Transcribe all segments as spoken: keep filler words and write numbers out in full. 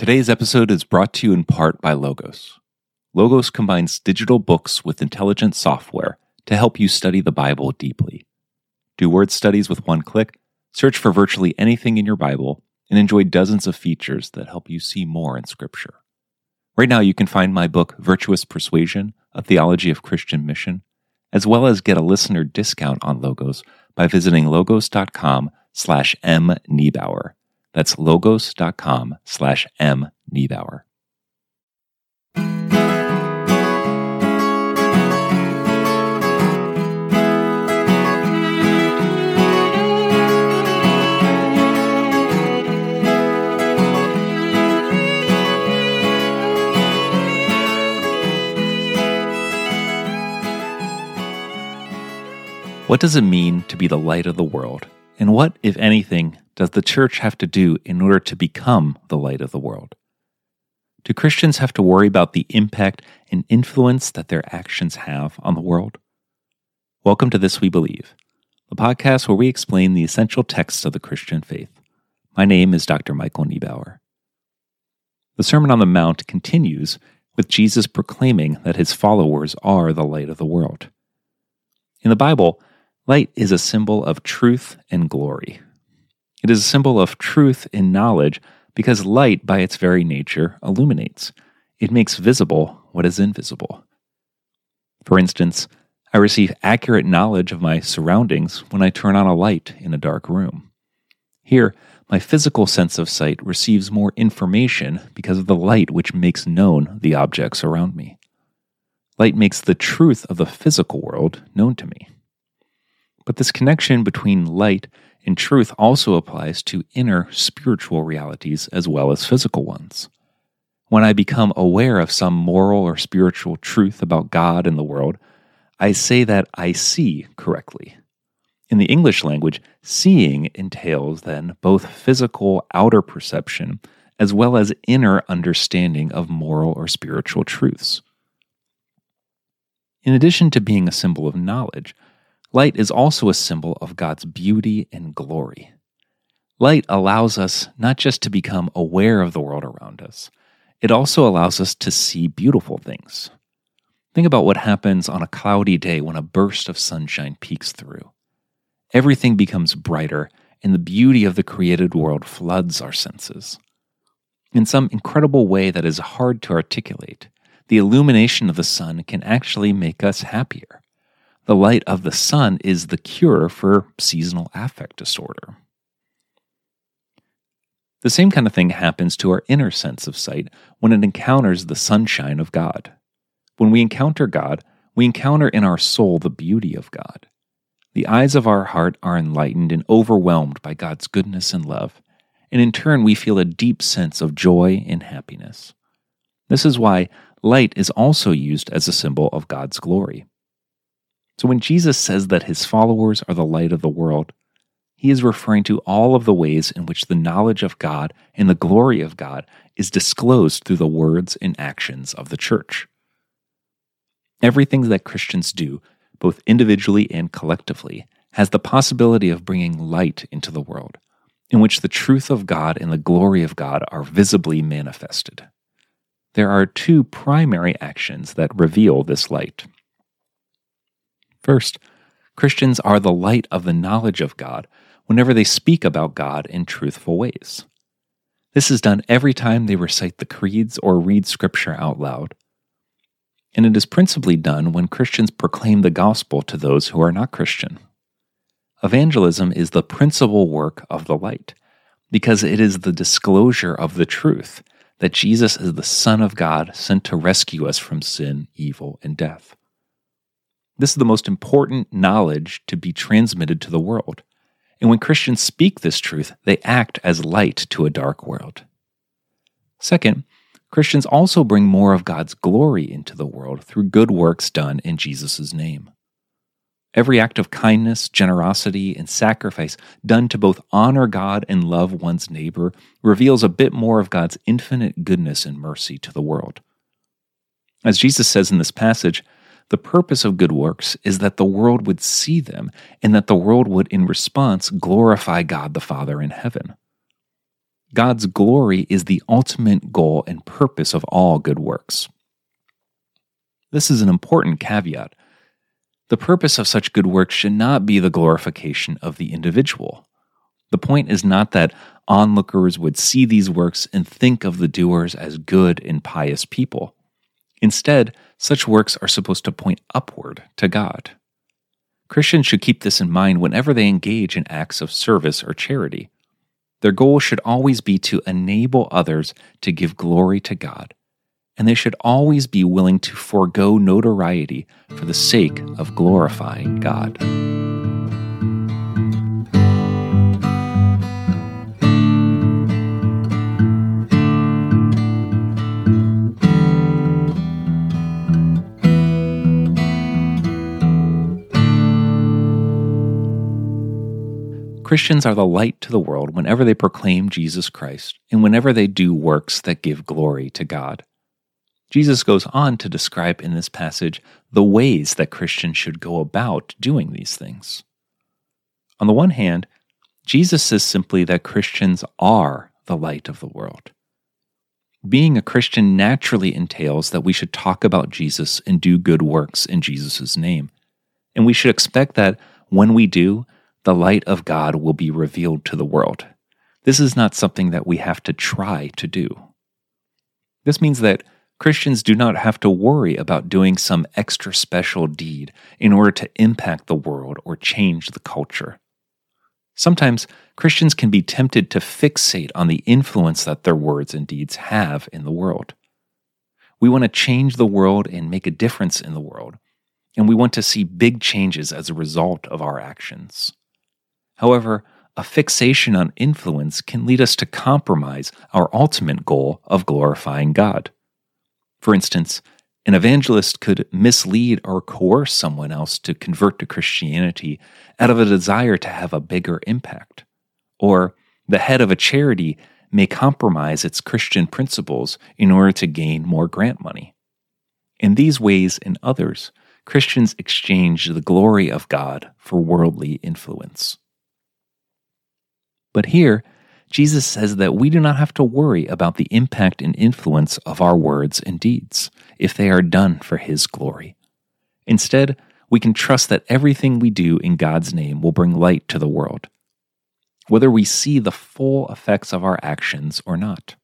Today's episode is brought to you in part by Logos. Logos combines digital books with intelligent software to help you study the Bible deeply. Do word studies with one click, search for virtually anything in your Bible, and enjoy dozens of features that help you see more in Scripture. Right now, you can find my book, Virtuous Persuasion, A Theology of Christian Mission, as well as get a listener discount on Logos by visiting logos.com slash mniebauer. That's logos.com slash mniebauer. What does it mean to be the light of the world? And what, if anything, does the church have to do in order to become the light of the world? Do Christians have to worry about the impact and influence that their actions have on the world? Welcome to This We Believe, the podcast where we explain the essential texts of the Christian faith. My name is Doctor Michael Niebauer. The Sermon on the Mount continues with Jesus proclaiming that his followers are the light of the world. In the Bible, light is a symbol of truth and glory. It is a symbol of truth and knowledge because light, by its very nature, illuminates. It makes visible what is invisible. For instance, I receive accurate knowledge of my surroundings when I turn on a light in a dark room. Here, my physical sense of sight receives more information because of the light which makes known the objects around me. Light makes the truth of the physical world known to me. But this connection between light and truth also applies to inner spiritual realities as well as physical ones. When I become aware of some moral or spiritual truth about God and the world, I say that I see correctly. In the English language, seeing entails then both physical outer perception as well as inner understanding of moral or spiritual truths. In addition to being a symbol of knowledge, light is also a symbol of God's beauty and glory. Light allows us not just to become aware of the world around us, it also allows us to see beautiful things. Think about what happens on a cloudy day when a burst of sunshine peeks through. Everything becomes brighter, and the beauty of the created world floods our senses. In some incredible way that is hard to articulate, the illumination of the sun can actually make us happier. The light of the sun is the cure for seasonal affect disorder. The same kind of thing happens to our inner sense of sight when it encounters the sunshine of God. When we encounter God, we encounter in our soul the beauty of God. The eyes of our heart are enlightened and overwhelmed by God's goodness and love, and in turn we feel a deep sense of joy and happiness. This is why light is also used as a symbol of God's glory. So when Jesus says that his followers are the light of the world, he is referring to all of the ways in which the knowledge of God and the glory of God is disclosed through the words and actions of the church. Everything that Christians do, both individually and collectively, has the possibility of bringing light into the world, in which the truth of God and the glory of God are visibly manifested. There are two primary actions that reveal this light. First, Christians are the light of the knowledge of God whenever they speak about God in truthful ways. This is done every time they recite the creeds or read Scripture out loud. And it is principally done when Christians proclaim the gospel to those who are not Christian. Evangelism is the principal work of the light, because it is the disclosure of the truth that Jesus is the Son of God sent to rescue us from sin, evil, and death. This is the most important knowledge to be transmitted to the world. And when Christians speak this truth, they act as light to a dark world. Second, Christians also bring more of God's glory into the world through good works done in Jesus' name. Every act of kindness, generosity, and sacrifice done to both honor God and love one's neighbor reveals a bit more of God's infinite goodness and mercy to the world. As Jesus says in this passage, the purpose of good works is that the world would see them and that the world would, in response, glorify God the Father in heaven. God's glory is the ultimate goal and purpose of all good works. This is an important caveat. The purpose of such good works should not be the glorification of the individual. The point is not that onlookers would see these works and think of the doers as good and pious people. Instead, such works are supposed to point upward to God. Christians should keep this in mind whenever they engage in acts of service or charity. Their goal should always be to enable others to give glory to God, and they should always be willing to forego notoriety for the sake of glorifying God. Christians are the light to the world whenever they proclaim Jesus Christ and whenever they do works that give glory to God. Jesus goes on to describe in this passage the ways that Christians should go about doing these things. On the one hand, Jesus says simply that Christians are the light of the world. Being a Christian naturally entails that we should talk about Jesus and do good works in Jesus' name, and we should expect that when we do, the light of God will be revealed to the world. This is not something that we have to try to do. This means that Christians do not have to worry about doing some extra special deed in order to impact the world or change the culture. Sometimes Christians can be tempted to fixate on the influence that their words and deeds have in the world. We want to change the world and make a difference in the world, and we want to see big changes as a result of our actions. However, a fixation on influence can lead us to compromise our ultimate goal of glorifying God. For instance, an evangelist could mislead or coerce someone else to convert to Christianity out of a desire to have a bigger impact. Or the head of a charity may compromise its Christian principles in order to gain more grant money. In these ways and others, Christians exchange the glory of God for worldly influence. But here, Jesus says that we do not have to worry about the impact and influence of our words and deeds if they are done for His glory. Instead, we can trust that everything we do in God's name will bring light to the world, whether we see the full effects of our actions or not.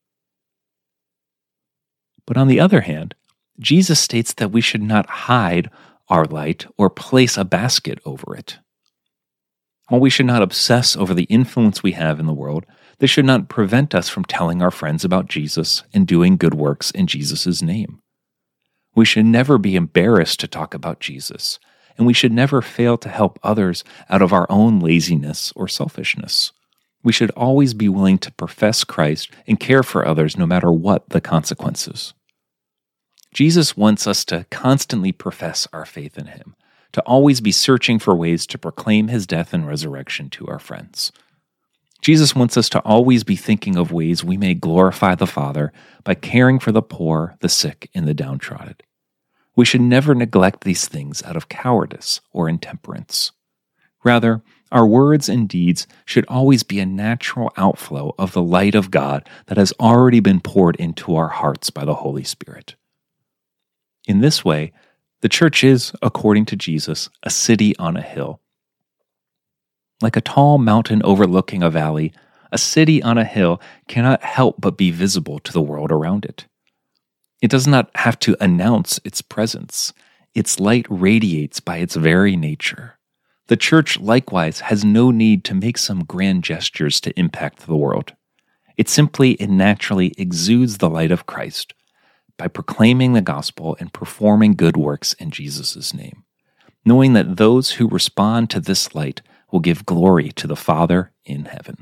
But on the other hand, Jesus states that we should not hide our light or place a basket over it. While we should not obsess over the influence we have in the world, this should not prevent us from telling our friends about Jesus and doing good works in Jesus' name. We should never be embarrassed to talk about Jesus, and we should never fail to help others out of our own laziness or selfishness. We should always be willing to profess Christ and care for others no matter what the consequences. Jesus wants us to constantly profess our faith in Him, to always be searching for ways to proclaim His death and resurrection to our friends. Jesus wants us to always be thinking of ways we may glorify the Father by caring for the poor, the sick, and the downtrodden. We should never neglect these things out of cowardice or intemperance. Rather, our words and deeds should always be a natural outflow of the light of God that has already been poured into our hearts by the Holy Spirit. In this way, the church is, according to Jesus, a city on a hill. Like a tall mountain overlooking a valley, a city on a hill cannot help but be visible to the world around it. It does not have to announce its presence. Its light radiates by its very nature. The church, likewise, has no need to make some grand gestures to impact the world. It simply and naturally exudes the light of Christ by proclaiming the gospel and performing good works in Jesus' name, knowing that those who respond to this light will give glory to the Father in heaven.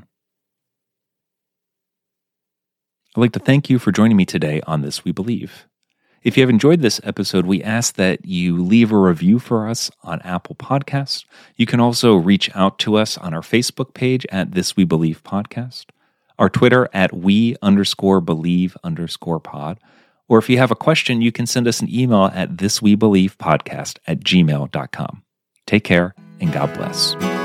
I'd like to thank you for joining me today on This We Believe. If you have enjoyed this episode, we ask that you leave a review for us on Apple Podcasts. You can also reach out to us on our Facebook page at This We Believe Podcast, our Twitter at we underscore believe underscore pod, or if you have a question, you can send us an email at thiswebelievepodcast at gmail dot com. Take care, and God bless.